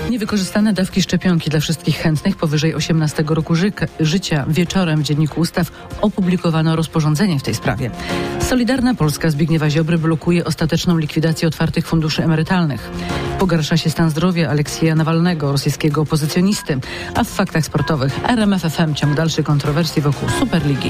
Niewykorzystane dawki szczepionki dla wszystkich chętnych powyżej 18 roku życia. Wieczorem w Dzienniku Ustaw opublikowano rozporządzenie w tej sprawie. Solidarna Polska Zbigniewa Ziobry blokuje ostateczną likwidację otwartych funduszy emerytalnych. Pogarsza się stan zdrowia Aleksieja Nawalnego, rosyjskiego opozycjonisty. A w faktach sportowych RMF FM ciąg dalszych kontrowersji wokół Superligi.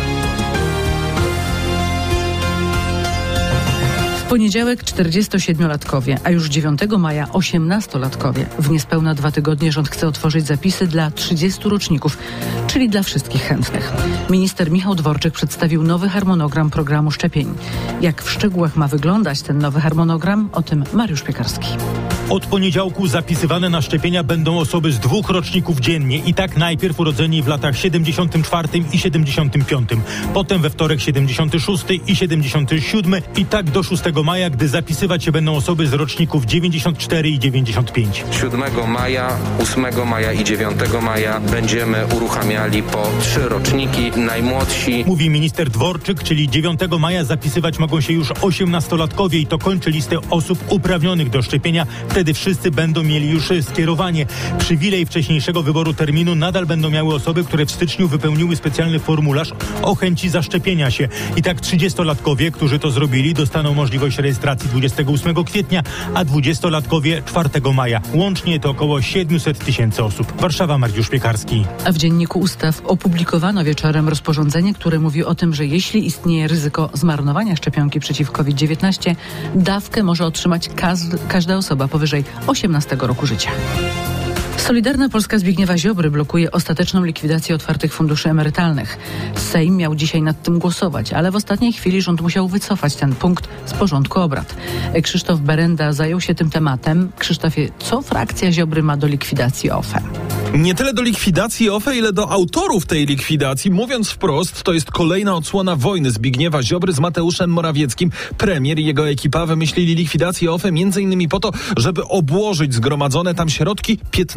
W poniedziałek 47-latkowie, a już 9 maja 18-latkowie. W niespełna 2 tygodnie rząd chce otworzyć zapisy dla 30 roczników, czyli dla wszystkich chętnych. Minister Michał Dworczyk przedstawił nowy harmonogram programu szczepień. Jak w szczegółach ma wyglądać ten nowy harmonogram? O tym Mariusz Piekarski. Od poniedziałku zapisywane na szczepienia będą osoby z 2 roczników dziennie i tak najpierw urodzeni w latach 74 i 75, potem we wtorek 76 i 77 i tak do 6 maja, gdy zapisywać się będą osoby z roczników 94 i 95. 7 maja, 8 maja i 9 maja będziemy uruchamiali po 3 roczniki. Najmłodsi, mówi minister Dworczyk, czyli 9 maja zapisywać mogą się już 18-latkowie i to kończy listę osób uprawnionych do szczepienia. Wtedy wszyscy będą mieli już skierowanie. Przywilej wcześniejszego wyboru terminu nadal będą miały osoby, które w styczniu wypełniły specjalny formularz o chęci zaszczepienia się. I tak 30-latkowie, którzy to zrobili, dostaną możliwość rejestracji 28 kwietnia, a 20-latkowie 4 maja. Łącznie to około 700 000 osób. Warszawa, Mariusz Piekarski. A w Dzienniku Ustaw opublikowano wieczorem rozporządzenie, które mówi o tym, że jeśli istnieje ryzyko zmarnowania szczepionki przeciw COVID-19, dawkę może otrzymać każda osoba powyżej 18 roku życia. Solidarna Polska Zbigniewa Ziobry blokuje ostateczną likwidację otwartych funduszy emerytalnych. Sejm miał dzisiaj nad tym głosować, ale w ostatniej chwili rząd musiał wycofać ten punkt z porządku obrad. Krzysztof Berenda zajął się tym tematem. Krzysztofie, co frakcja Ziobry ma do likwidacji OFE? Nie tyle do likwidacji OFE, ile do autorów tej likwidacji. Mówiąc wprost, to jest kolejna odsłona wojny Zbigniewa Ziobry z Mateuszem Morawieckim. Premier i jego ekipa wymyślili likwidację OFE m.in. po to, żeby obłożyć zgromadzone tam środki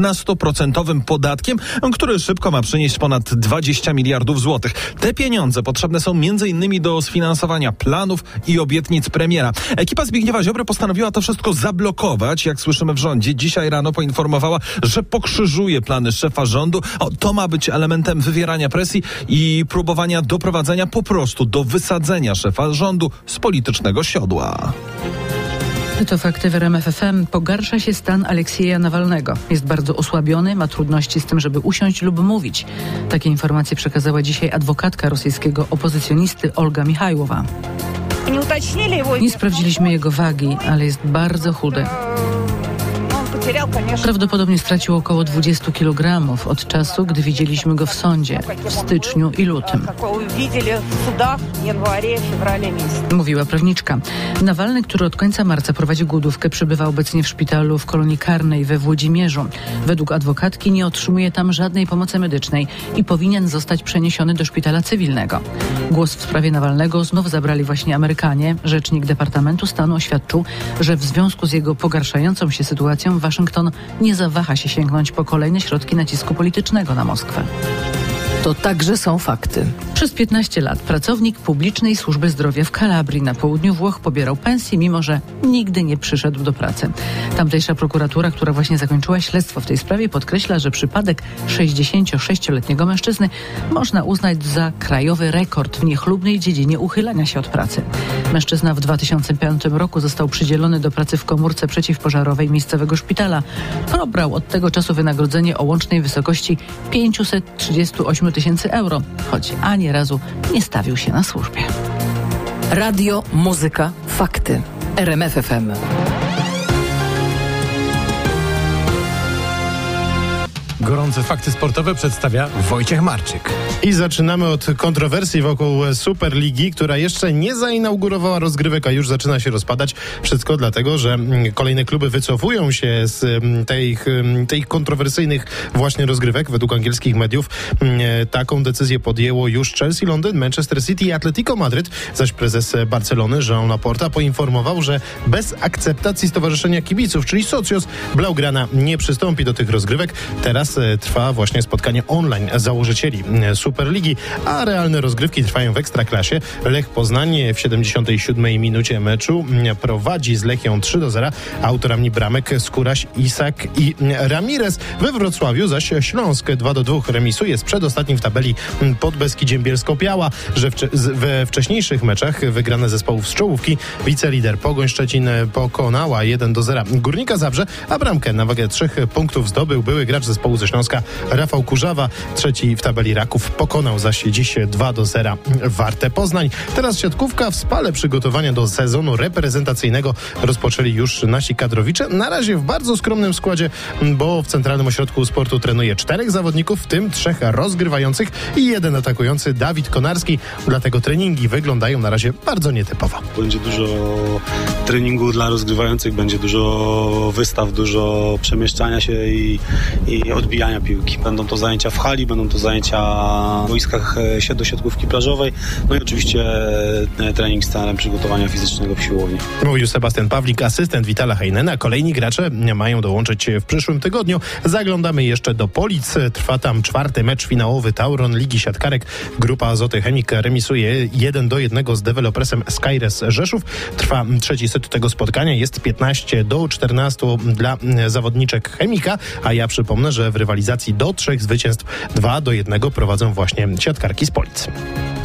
15% podatkiem, który szybko ma przynieść ponad 20 miliardów złotych. Te pieniądze potrzebne są m.in. do sfinansowania planów i obietnic premiera. Ekipa Zbigniewa Ziobry postanowiła to wszystko zablokować, jak słyszymy w rządzie. Dzisiaj rano poinformowała, że pokrzyżuje plany szefa rządu. To ma być elementem wywierania presji i próbowania doprowadzenia po prostu do wysadzenia szefa rządu z politycznego siodła. To fakty w RMF FM. Pogarsza się stan Aleksieja Nawalnego. Jest bardzo osłabiony, ma trudności z tym, żeby usiąść lub mówić. Takie informacje przekazała dzisiaj adwokatka rosyjskiego opozycjonisty Olga Michajłowa. Nie sprawdziliśmy jego wagi, ale jest bardzo chudy. Prawdopodobnie stracił około 20 kg od czasu, gdy widzieliśmy go w sądzie w styczniu i lutym. Mówiła prawniczka. Nawalny, który od końca marca prowadzi głodówkę, przebywa obecnie w szpitalu w kolonii karnej we Włodzimierzu. Według adwokatki nie otrzymuje tam żadnej pomocy medycznej i powinien zostać przeniesiony do szpitala cywilnego. Głos w sprawie Nawalnego znów zabrali właśnie Amerykanie. Rzecznik Departamentu Stanu oświadczył, że w związku z jego pogarszającą się sytuacją Waszyngton nie zawaha się sięgnąć po kolejne środki nacisku politycznego na Moskwę. To także są fakty. Przez 15 lat pracownik publicznej służby zdrowia w Kalabrii na południu Włoch pobierał pensję, mimo że nigdy nie przyszedł do pracy. Tamtejsza prokuratura, która właśnie zakończyła śledztwo w tej sprawie, podkreśla, że przypadek 66-letniego mężczyzny można uznać za krajowy rekord w niechlubnej dziedzinie uchylania się od pracy. Mężczyzna w 2005 roku został przydzielony do pracy w komórce przeciwpożarowej miejscowego szpitala. Pobrał od tego czasu wynagrodzenie o łącznej wysokości 538 000 euro, choć ani razu nie stawił się na służbie. Radio, muzyka, fakty. RMF FM. Gorące fakty sportowe przedstawia Wojciech Marczyk. I zaczynamy od kontrowersji wokół Superligi, która jeszcze nie zainaugurowała rozgrywek, a już zaczyna się rozpadać. Wszystko dlatego, że kolejne kluby wycofują się z tych kontrowersyjnych właśnie rozgrywek. Według angielskich mediów taką decyzję podjęło już Chelsea Londyn, Manchester City i Atletico Madryt, zaś prezes Barcelony Joan Laporta poinformował, że bez akceptacji Stowarzyszenia Kibiców, czyli Socios, Blaugrana nie przystąpi do tych rozgrywek. Teraz trwa właśnie spotkanie online założycieli Superligi, a realne rozgrywki trwają w Ekstraklasie. Lech Poznań w 77 minucie meczu prowadzi z Lechią 3-0. Autorami bramek Skóraś, Isak i Ramirez. We Wrocławiu zaś Śląsk 2-2 remisuje z przedostatnim w tabeli Podbeskidziem Bielsko-Biała, że we wcześniejszych meczach wygrane zespołów z czołówki wicelider Pogoń Szczecin pokonała 1-0 Górnika Zabrze, a bramkę na wagę 3 punktów zdobył były gracz zespołu ze Śląska Rafał Kurzawa. Trzeci w tabeli Raków pokonał zaś dziś 2-0 Wartę Poznań. Teraz siatkówka. W Spale przygotowania do sezonu reprezentacyjnego rozpoczęli już nasi kadrowicze. Na razie w bardzo skromnym składzie, bo w Centralnym Ośrodku Sportu trenuje 4 zawodników, w tym 3 rozgrywających i 1 atakujący, Dawid Konarski. Dlatego treningi wyglądają na razie bardzo nietypowo. Będzie dużo treningu dla rozgrywających, będzie dużo wystaw, dużo przemieszczania się i odbijania piłki. Będą to zajęcia w hali, będą to zajęcia w boiskach do siatkówki plażowej, no i oczywiście trening z trenerem przygotowania fizycznego w siłowni. Mówił Sebastian Pawlik, asystent Witala Heinena. Kolejni gracze mają dołączyć w przyszłym tygodniu. Zaglądamy jeszcze do Polic. Trwa tam 4. mecz finałowy Tauron Ligi Siatkarek. Grupa Azoty Chemik remisuje 1-1 z dewelopersem Skyres Rzeszów. Trwa 3. set tego spotkania. Jest 15-14 dla zawodniczek Chemika, a ja przypomnę, że w rywalizacji do 3 zwycięstw 2-1 prowadzą właśnie siatkarki z Polic.